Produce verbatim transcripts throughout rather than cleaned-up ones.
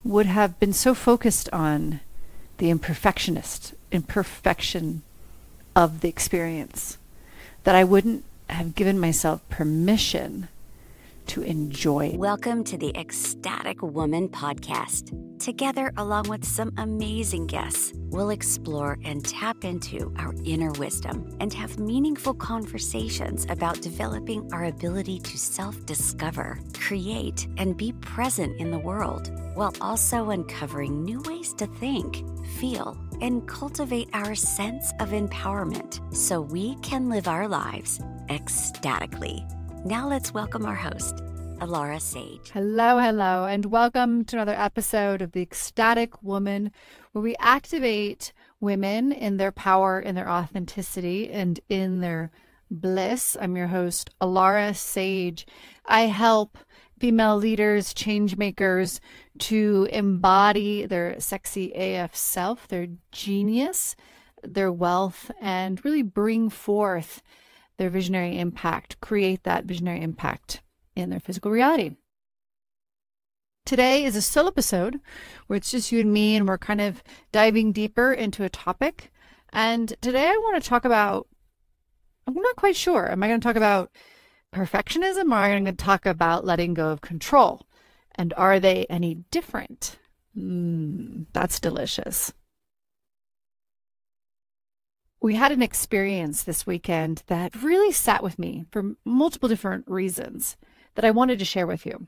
would have been so focused on the imperfectionist imperfection of the experience that I wouldn't have given myself permission to enjoy. Welcome to the Ecstatic Woman Podcast. Together, along with some amazing guests, we'll explore and tap into our inner wisdom and have meaningful conversations about developing our ability to self-discover, create, and be present in the world, while also uncovering new ways to think, feel, and cultivate our sense of empowerment so we can live our lives ecstatically. Now let's welcome our host, Alara Sage. Hello, hello, and welcome to another episode of The Ecstatic Woman, where we activate women in their power, in their authenticity, and in their bliss. I'm your host, Alara Sage. I help female leaders, change makers, to embody their sexy A F self, their genius, their wealth, and really bring forth their visionary impact, create that visionary impact in their physical reality. Today is a solo episode where it's just you and me, and we're kind of diving deeper into a topic. And today I want to talk about, I'm not quite sure, am I going to talk about perfectionism, or am I going to talk about letting go of control? And are they any different? Mm, that's delicious. We had an experience this weekend that really sat with me for multiple different reasons that I wanted to share with you.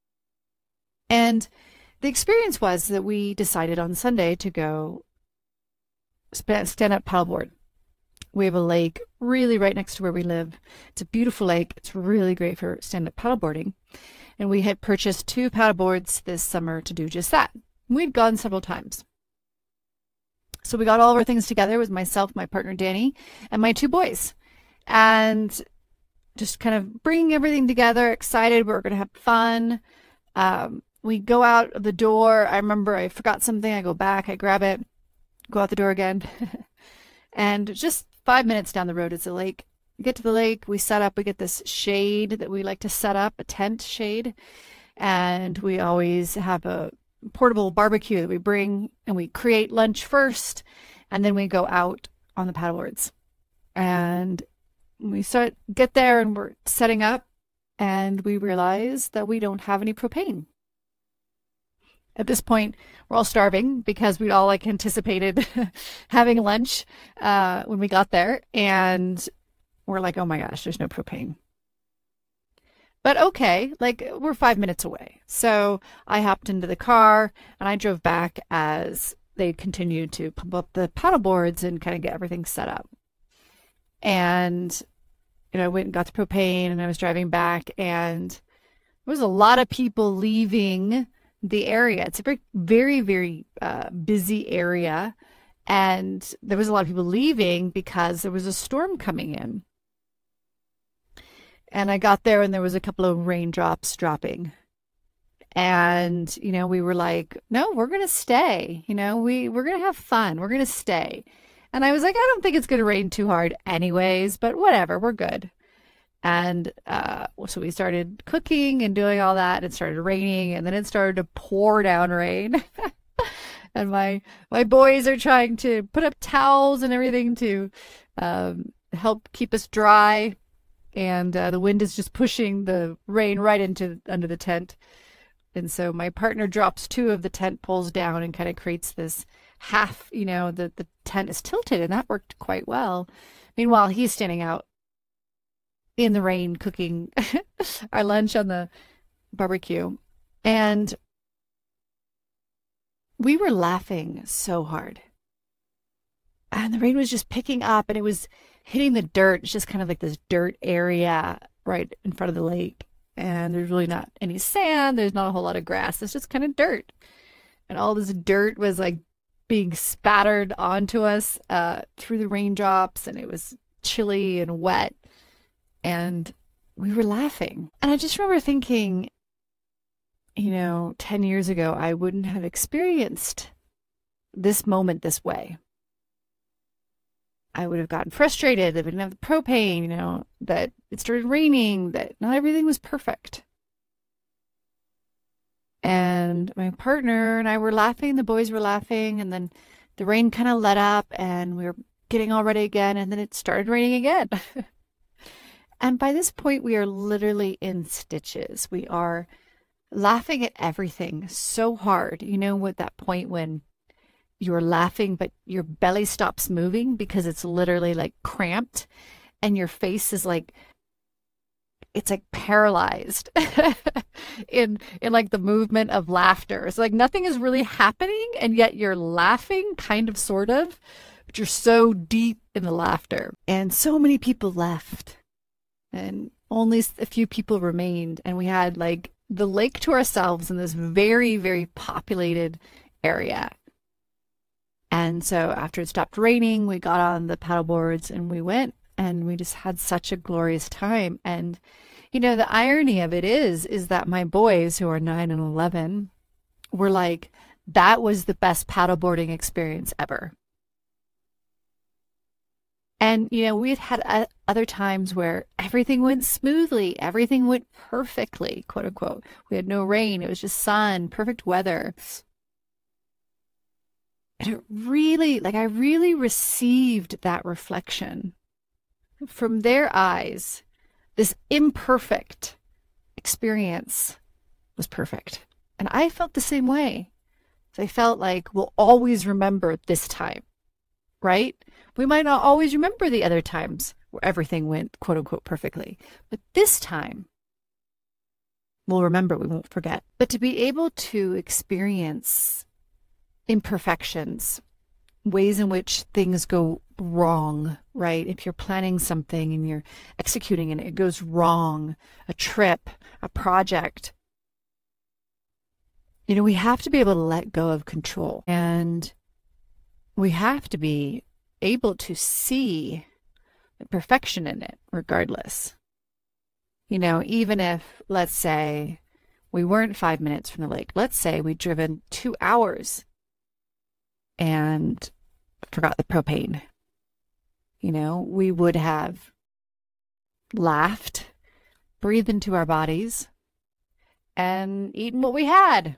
And the experience was that we decided on Sunday to go stand up paddleboard. We have a lake really right next to where we live. It's a beautiful lake. It's really great for stand-up paddleboarding. And we had purchased two paddleboards this summer to do just that. We'd gone several times. So we got all of our things together. It was myself, my partner Danny, and my two boys. And just kind of bringing everything together, excited. We were going to have fun. Um, we go out of the door. I remember I forgot something. I go back, I grab it, go out the door again. And just five minutes down the road, it's a lake. We get to the lake, we set up, we get this shade that we like to set up, a tent shade. And we always have a portable barbecue that we bring, and we create lunch first, and then we go out on the paddleboards. And we start, get there, and we're setting up, and we realize that we don't have any propane. At this point, we're all starving because we'd all like anticipated having lunch uh, when we got there. And we're like, oh my gosh, there's no propane. But okay, like we're five minutes away. So I hopped into the car and I drove back as they continued to pump up the paddle boards and kind of get everything set up. And, you know, I went and got the propane, and I was driving back, and there was a lot of people leaving the area. It's a very, very, very uh, busy area. And there was a lot of people leaving because there was a storm coming in. And I got there, and there was a couple of raindrops dropping. And, you know, we were like, no, we're going to stay. You know, we, we're going to have fun. We're going to stay. And I was like, I don't think it's going to rain too hard anyways, but whatever, we're good. And uh, so we started cooking and doing all that. It started raining, and then it started to pour down rain. And my my boys are trying to put up towels and everything to um, help keep us dry. And uh, the wind is just pushing the rain right into under the tent. And so my partner drops two of the tent poles down and kind of creates this half, you know, the, the tent is tilted, and that worked quite well. Meanwhile, he's standing out in the rain cooking our lunch on the barbecue. And we were laughing so hard. And the rain was just picking up, and it was hitting the dirt. It's just kind of like this dirt area right in front of the lake. And there's really not any sand. There's not a whole lot of grass. It's just kind of dirt. And all this dirt was like being spattered onto us uh, through the raindrops. And it was chilly and wet. And we were laughing. And I just remember thinking, you know, ten years ago, I wouldn't have experienced this moment this way. I would have gotten frustrated that we didn't have the propane, you know, that it started raining, that not everything was perfect. And my partner and I were laughing, the boys were laughing, and then the rain kind of let up and we were getting all ready again, and then it started raining again. And by this point, we are literally in stitches. We are laughing at everything so hard. You know, at that point when you're laughing, but your belly stops moving because it's literally like cramped and your face is like, it's like paralyzed in in like the movement of laughter. It's like nothing is really happening and yet you're laughing, kind of, sort of, but you're so deep in the laughter. And so many people left and only a few people remained. And we had like the lake to ourselves in this very, very populated area. And so after it stopped raining, we got on the paddle boards and we went. And we just had such a glorious time. And, you know, the irony of it is, is that my boys who are nine and eleven were like, that was the best paddleboarding experience ever. And, you know, we had had uh, other times where everything went smoothly. Everything went perfectly, quote unquote. We had no rain. It was just sun, perfect weather. And it really, like, I really received that reflection. From their eyes, this imperfect experience was perfect. And I felt the same way. So I felt like we'll always remember this time, right? We might not always remember the other times where everything went, quote unquote, perfectly. But this time, we'll remember, we won't forget. But to be able to experience imperfections, ways in which things go wrong, right? If you're planning something and you're executing and it goes wrong, a trip, a project, you know, we have to be able to let go of control, and we have to be able to see the perfection in it regardless. You know, even if, let's say, we weren't five minutes from the lake, let's say we'd driven two hours and forgot the propane. You know, we would have laughed, breathed into our bodies, and eaten what we had,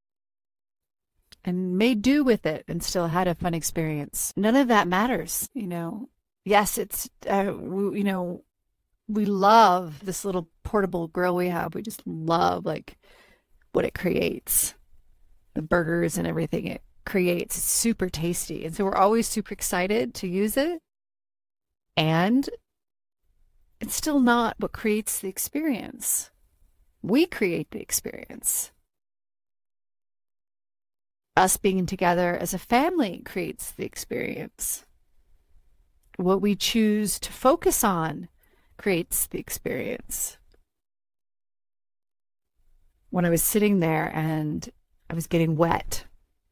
and made do with it, and still had a fun experience. None of that matters, you know. Yes, it's, uh, we, you know, we love this little portable grill we have. We just love, like, what it creates, the burgers and everything it creates. It's super tasty. And so we're always super excited to use it. And it's still not what creates the experience. We create the experience. Us being together as a family creates the experience. What we choose to focus on creates the experience. When I was sitting there and I was getting wet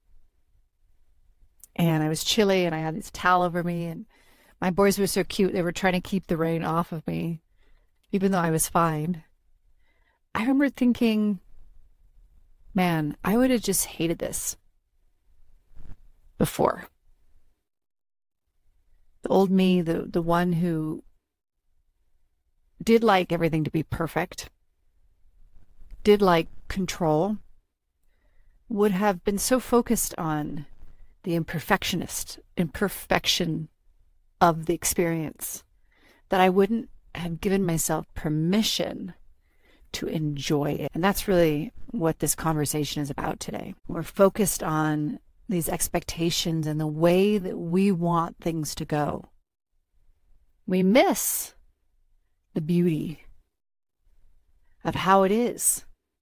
and I was chilly and I had this towel over me, and my boys were so cute. They were trying to keep the rain off of me, even though I was fine. I remember thinking, man, I would have just hated this before. The old me, the, the one who did like everything to be perfect, did like control, would have been so focused on the imperfectionist, imperfection of the experience that I wouldn't have given myself permission to enjoy it. And that's really what this conversation is about today. We're focused on these expectations and the way that we want things to go. We miss the beauty of how it is.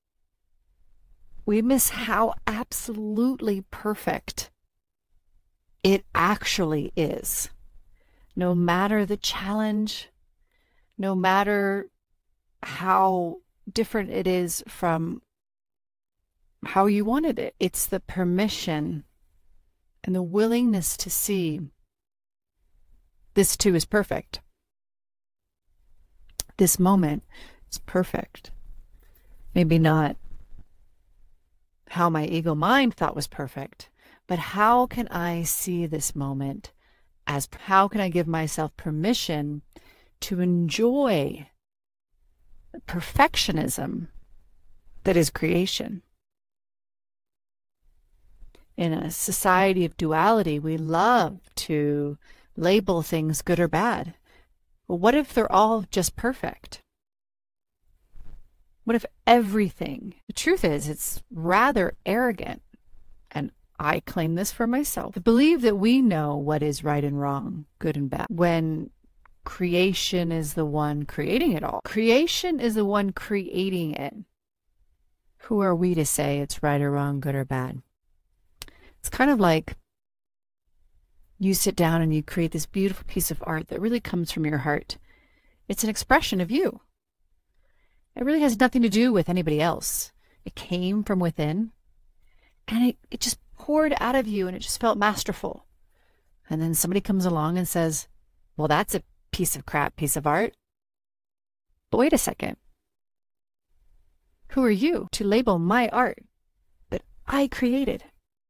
We miss how absolutely perfect it actually is. No matter the challenge, no matter how different it is from how you wanted it, it's the permission and the willingness to see this too is perfect. This moment is perfect. Maybe not how my ego mind thought was perfect, but how can I see this moment as, how can I give myself permission to enjoy the perfectionism that is creation? In a society of duality, we love to label things good or bad. Well, what if they're all just perfect? What if everything? The truth is, it's rather arrogant, and I claim this for myself, to believe that we know what is right and wrong, good and bad, when creation is the one creating it all. Creation is the one creating it. Who are we to say it's right or wrong, good or bad? It's kind of like you sit down and you create this beautiful piece of art that really comes from your heart. It's an expression of you. It really has nothing to do with anybody else. It came from within, and it, it just poured out of you, and it just felt masterful. And then somebody comes along and says, well, that's a piece of crap piece of art. But wait a second. Who are you to label my art that I created?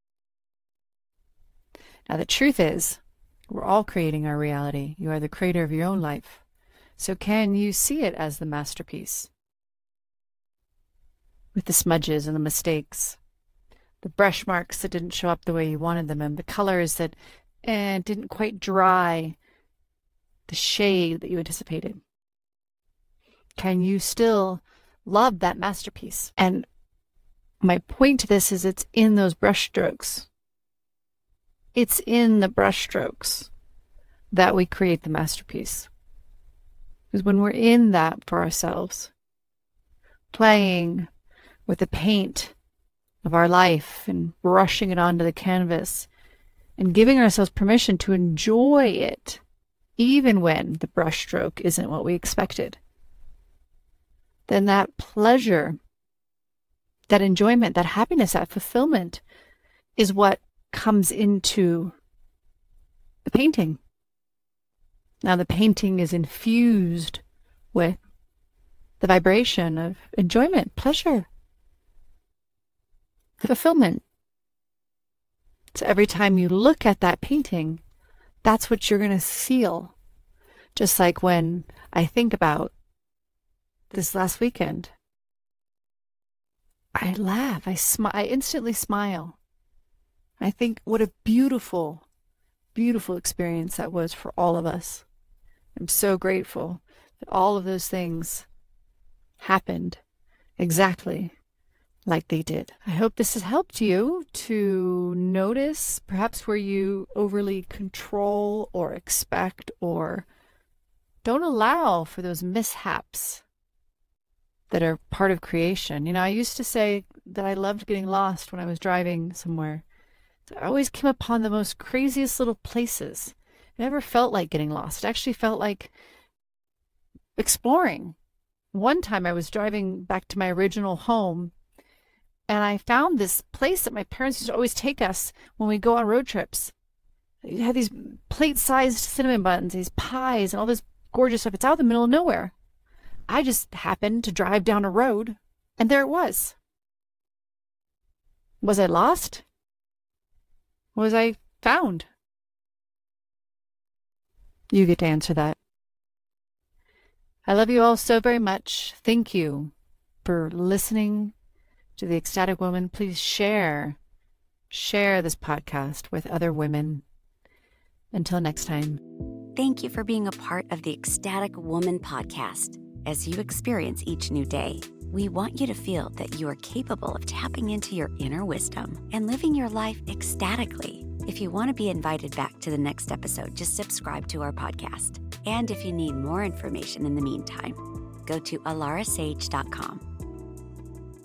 Now, the truth is, we're all creating our reality. You are the creator of your own life. So can you see it as the masterpiece? With the smudges and the mistakes, the brush marks that didn't show up the way you wanted them, and the colors that eh, didn't quite dry the shade that you anticipated. Can you still love that masterpiece? And my point to this is it's in those brush strokes. It's in the brush strokes that we create the masterpiece. Because when we're in that for ourselves, playing with the paint of our life and brushing it onto the canvas and giving ourselves permission to enjoy it, even when the brushstroke isn't what we expected, then that pleasure, that enjoyment, that happiness, that fulfillment is what comes into the painting. Now the painting is infused with the vibration of enjoyment, pleasure, fulfillment. So every time you look at that painting, that's what you're going to feel. Just like when I think about this last weekend, I laugh, I smile, I instantly smile. I think what a beautiful, beautiful experience that was for all of us. I'm so grateful that all of those things happened exactly like they did. I hope this has helped you to notice perhaps where you overly control or expect or don't allow for those mishaps that are part of creation. You know, I used to say that I loved getting lost when I was driving somewhere. I always came upon the most craziest little places. It never felt like getting lost. It actually felt like exploring. One time I was driving back to my original home, and I found this place that my parents used to always take us when we go on road trips. You had these plate-sized cinnamon buns, these pies, and all this gorgeous stuff. It's out in the middle of nowhere. I just happened to drive down a road, and there it was. Was I lost? Was I found? You get to answer that. I love you all so very much. Thank you for listening to The Ecstatic Woman. Please share, share this podcast with other women. Until next time. Thank you for being a part of the Ecstatic Woman podcast. As you experience each new day, we want you to feel that you are capable of tapping into your inner wisdom and living your life ecstatically. If you want to be invited back to the next episode, just subscribe to our podcast. And if you need more information in the meantime, go to alara sage dot com.